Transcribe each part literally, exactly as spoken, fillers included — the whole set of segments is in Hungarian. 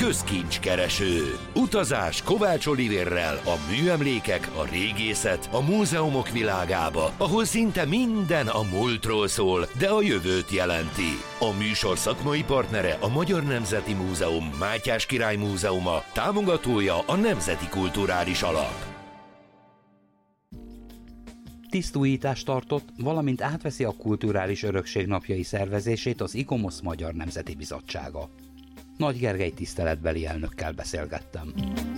közkincskereső. Utazás Kovács Olivérrel a műemlékek, a régészet, a múzeumok világába, ahol szinte minden a múltról szól, de a jövőt jelenti. A műsor szakmai partnere a Magyar Nemzeti Múzeum Mátyás Király Múzeuma, támogatója a Nemzeti Kulturális Alap. Tisztújítást tartott, valamint átveszi a Kulturális Örökség napjai szervezését az ICOMOS Magyar Nemzeti Bizottsága. Nagy Gergely tiszteletbeli elnökkel beszélgettem.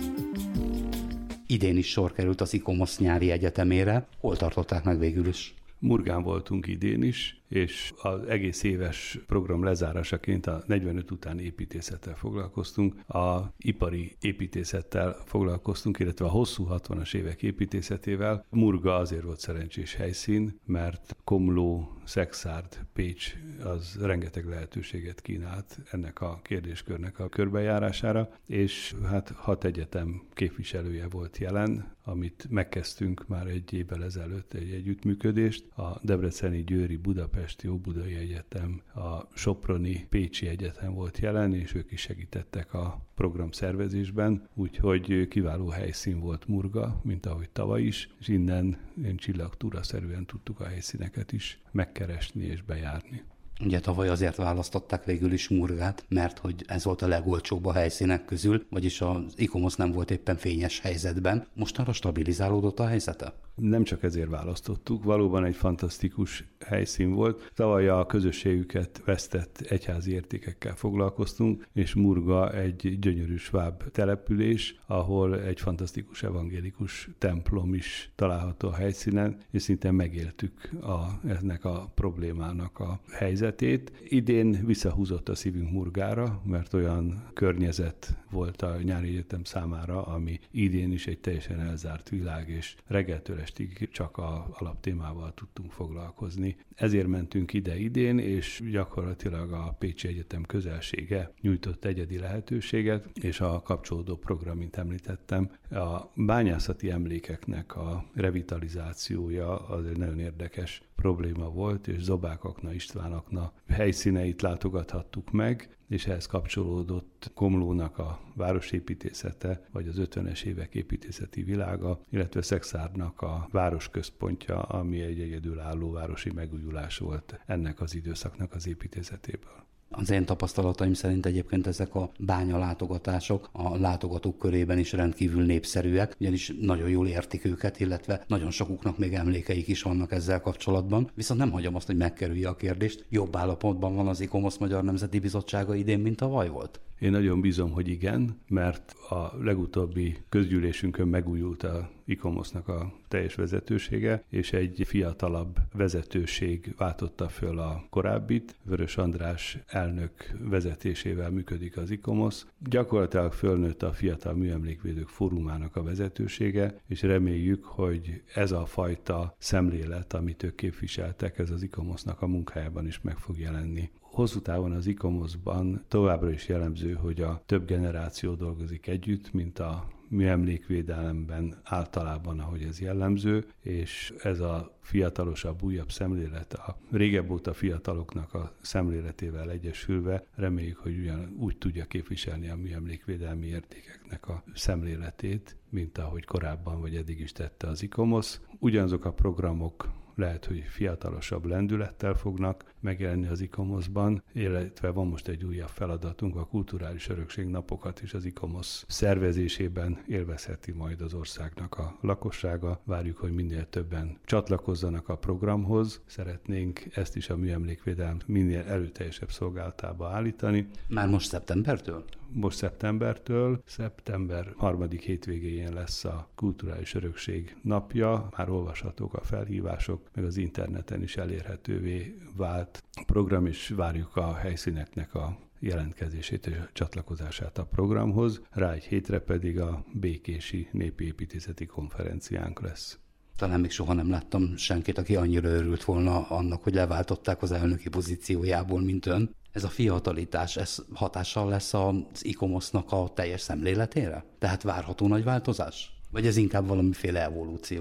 Idén is sor került az ICOMOS nyári egyetemére. Hol tartották meg végül is? Murgán voltunk idén is, és az egész éves program lezárásaként a negyvenöt utáni építészettel foglalkoztunk, a ipari építészettel foglalkoztunk, illetve a hosszú hatvanas évek építészetével. Murga azért volt szerencsés helyszín, mert Komló, Szekszárd, Pécs az rengeteg lehetőséget kínált ennek a kérdéskörnek a körbejárására, és hát hat egyetem képviselője volt jelen, amit megkezdtünk már egy évvel ezelőtt egy együttműködést. A Debreceni, Győri, Budapesti, Óbudai Egyetem, a Soproni, Pécsi Egyetem volt jelen, és ők is segítettek a program szervezésben, úgyhogy kiváló helyszín volt Murga, mint ahogy tavaly is, és innen ilyen csillagtúraszerűen tudtuk a helyszíneket is megkeresni és bejárni. Ugye tavaly azért választották végül is Murgát, mert hogy ez volt a legolcsóbb a helyszínek közül, vagyis az ICOMOS nem volt éppen fényes helyzetben. Mostanra stabilizálódott a helyzete? Nem csak ezért választottuk, valóban egy fantasztikus helyszín volt. Tavaly a közösségüket vesztett egyházi értékekkel foglalkoztunk, és Murga egy gyönyörű sváb település, ahol egy fantasztikus evangélikus templom is található a helyszínen, és szinte megéltük a, ennek a problémának a helyzetét. Idén visszahúzott a szívünk Murgára, mert olyan környezet volt a nyári egyetem számára, ami idén is egy teljesen elzárt világ, és reggeltől estig csak a alaptémával tudtunk foglalkozni. Ezért mentünk ide idén, és gyakorlatilag a Pécsi Egyetem közelsége nyújtott egyedi lehetőséget, és a kapcsolódó program, mint említettem, a bányászati emlékeknek a revitalizációja az egy nagyon érdekes probléma volt, és Zobák Akna István Akna helyszíneit látogathattuk meg, és ehhez kapcsolódott Komlónak a városépítészete, vagy az ötvenes évek építészeti világa, illetve Szekszárdnak a városközpontja, ami egy egyedülálló városi megújulás volt ennek az időszaknak az építészetéből. Az én tapasztalataim szerint egyébként ezek a bányalátogatások a látogatók körében is rendkívül népszerűek, ugyanis nagyon jól értik őket, illetve nagyon sokuknak még emlékeik is vannak ezzel kapcsolatban. Viszont nem hagyom azt, hogy megkerülje a kérdést. Jobb állapotban van az ICOMOS Magyar Nemzeti Bizottsága idén, mint tavaly volt? Én nagyon bízom, hogy igen, mert a legutóbbi közgyűlésünkön megújult a ICOMOS-nak a teljes vezetősége, és egy fiatalabb vezetőség váltotta föl a korábbit. Vörös András elnök vezetésével működik az ICOMOS. Gyakorlatilag fölnőtt a Fiatal Műemlékvédők Fórumának a vezetősége, és reméljük, hogy ez a fajta szemlélet, amit ők képviseltek, ez az ICOMOS-nak a munkájában is meg fog jelenni. Hosszú távon az ICOMOS-ban továbbra is jellemző, hogy a több generáció dolgozik együtt, mint a műemlékvédelemben általában, ahogy ez jellemző, és ez a fiatalosabb, újabb szemlélet, a régebb óta fiataloknak a szemléletével egyesülve reméljük, hogy ugyan úgy tudja képviselni a műemlékvédelmi értékeknek a szemléletét, mint ahogy korábban vagy eddig is tette az ICOMOS. Ugyanazok a programok lehet, hogy fiatalosabb lendülettel fognak megjelenni az ICOMOS-ban, illetve van most egy újabb feladatunk, a Kulturális Örökség napokat is az ICOMOS szervezésében élvezheti majd az országnak a lakossága. Várjuk, hogy minél többen csatlakozzanak a programhoz. Szeretnénk ezt is a műemlékvédelem minél erőteljesebb szolgálatába állítani. Már most szeptembertől? Most szeptembertől, szeptember harmadik hétvégéjén lesz a Kulturális Örökség napja, már olvashatók a felhívások, meg az interneten is elérhetővé vált program, és várjuk a helyszíneknek a jelentkezését és a csatlakozását a programhoz. Rá egy hétre pedig a Békési Népi Építészeti Konferenciánk lesz. Talán még soha nem láttam senkit, aki annyira örült volna annak, hogy leváltották az elnöki pozíciójából, mint ön. Ez a fiatalitás, ez hatással lesz az ICOMOS-nak a teljes szemléletére? Tehát várható nagy változás? Vagy ez inkább valamiféle evolúció?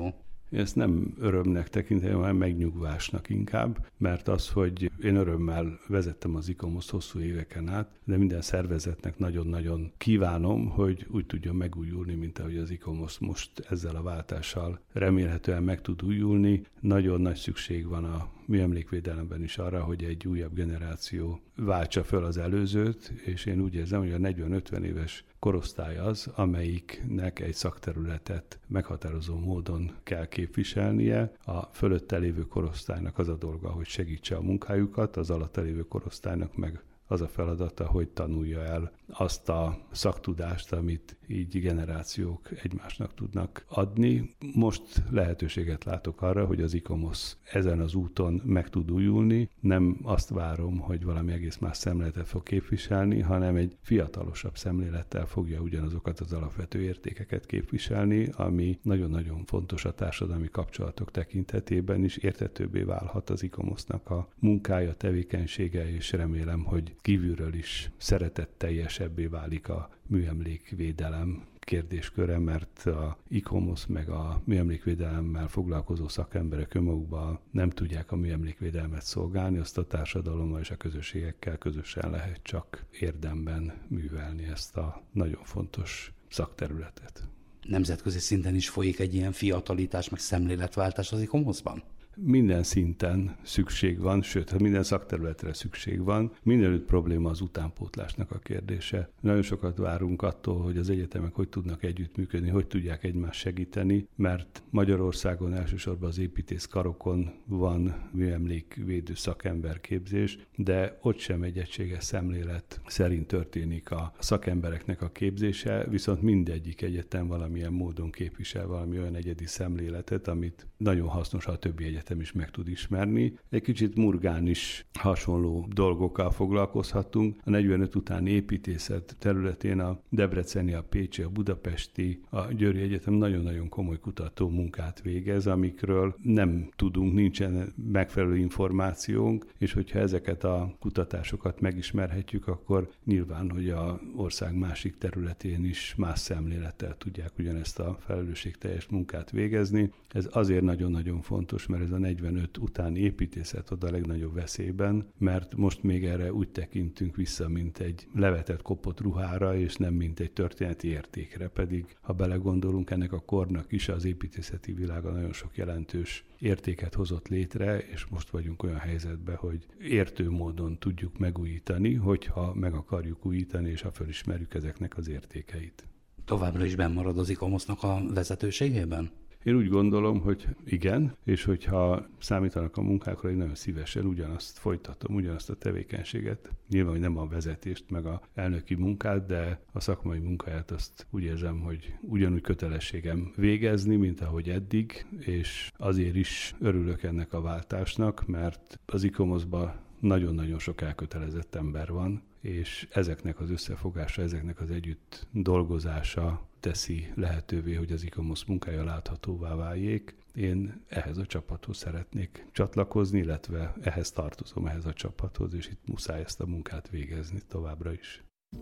Én ezt nem örömnek tekintem, hanem megnyugvásnak inkább, mert az, hogy én örömmel vezettem az ICOMOS hosszú éveken át, de minden szervezetnek nagyon-nagyon kívánom, hogy úgy tudjon megújulni, mint ahogy az ICOMOS most ezzel a váltással remélhetően meg tud újulni. Nagyon nagy szükség van a műemlékvédelemben is arra, hogy egy újabb generáció váltsa föl az előzőt, és én úgy érzem, hogy a negyven-ötven éves korosztály az, amelyiknek egy szakterületet meghatározó módon kell képviselnie. A fölötte lévő korosztálynak az a dolga, hogy segítse a munkájukat, az alatta lévő korosztálynak meg az a feladata, hogy tanulja el azt a szaktudást, amit így generációk egymásnak tudnak adni. Most lehetőséget látok arra, hogy az ICOMOS ezen az úton meg tud újulni. Nem azt várom, hogy valami egész más szemléletet fog képviselni, hanem egy fiatalosabb szemlélettel fogja ugyanazokat az alapvető értékeket képviselni, ami nagyon-nagyon fontos a társadalmi kapcsolatok tekintetében is. Érthetőbbé válhat az ICOMOS-nak a munkája, tevékenysége, és remélem, hogy kívülről is szeretetteljesebbé válik a műemlékvédelem kérdésköre, mert a ICOMOS meg a műemlékvédelemmel foglalkozó szakemberek önmagukban nem tudják a műemlékvédelmet szolgálni, azt a társadalommal és a közösségekkel közösen lehet csak érdemben művelni ezt a nagyon fontos szakterületet. Nemzetközi szinten is folyik egy ilyen fiatalítás, meg szemléletváltás az ICOMOS-ban? Minden szinten szükség van, sőt, minden szakterületre szükség van. Mindenütt probléma az utánpótlásnak a kérdése. Nagyon sokat várunk attól, hogy az egyetemek hogy tudnak együttműködni, hogy tudják egymást segíteni, mert Magyarországon elsősorban az építészkarokon van műemlékvédő szakemberképzés, de ott sem egy egységes szemlélet szerint történik a szakembereknek a képzése, viszont mindegyik egyetem valamilyen módon képvisel valami olyan egyedi szemléletet, amit nagyon hasznos, ha a többi egyetem is meg tud ismerni. Egy kicsit Murgán is hasonló dolgokkal foglalkozhatunk. A negyvenöt utáni építészet területén a debreceni, a pécsi, a budapesti, a győri egyetem nagyon-nagyon komoly kutató munkát végez, amikről nem tudunk, nincsen megfelelő információnk, és hogyha ezeket a kutatásokat megismerhetjük, akkor nyilván, hogy az ország másik területén is más szemlélettel tudják ugyanezt a felelősségteljes munkát végezni. Ez azért nagyon-nagyon fontos, mert ez a negyvenöt utáni építészet ad a legnagyobb veszélyben, mert most még erre úgy tekintünk vissza, mint egy levetett, kopott ruhára, és nem mint egy történeti értékre, pedig ha belegondolunk, ennek a kornak is az építészeti világa nagyon sok jelentős értéket hozott létre, és most vagyunk olyan helyzetben, hogy értő módon tudjuk megújítani, hogyha meg akarjuk újítani, és ha felismerjük ezeknek az értékeit. Továbbra is benn marad az ICOMOS-nak a vezetőségében? Én úgy gondolom, hogy igen, és hogyha számítanak a munkákra, én nagyon szívesen ugyanazt folytatom, ugyanazt a tevékenységet. Nyilván, hogy nem a vezetést, meg a elnöki munkát, de a szakmai munkáját azt úgy érzem, hogy ugyanúgy kötelességem végezni, mint ahogy eddig, és azért is örülök ennek a váltásnak, mert az ICOMOS-ban nagyon-nagyon sok elkötelezett ember van, és ezeknek az összefogása, ezeknek az együtt dolgozása teszi lehetővé, hogy az ICOMOS munkája láthatóvá váljék. Én ehhez a csapathoz szeretnék csatlakozni, illetve ehhez tartozom, ehhez a csapathoz, és itt muszáj ezt a munkát végezni továbbra is.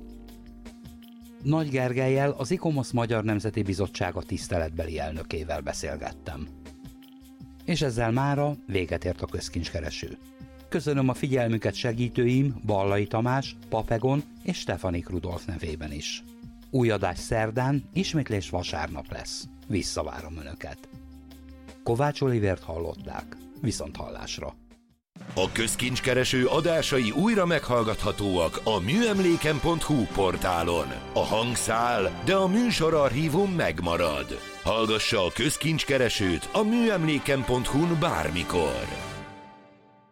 Nagy Gergellyel, az ICOMOS Magyar Nemzeti Bizottsága tiszteletbeli elnökével beszélgettem. És ezzel mára véget ért a Közkincskereső. Köszönöm a figyelmüket segítőim, Ballai Tamás, Papegon és Stefanik Rudolf nevében is. Új adás szerdán, ismétlés vasárnap lesz. Visszavárom Önöket. Kovács Olivért hallották. Viszont hallásra. A Közkincskereső adásai újra meghallgathatóak a műemléken pont hu portálon. A hang száll, de a műsorarchívum megmarad. Hallgassa a Közkincskeresőt a műemléken pont hu-n bármikor.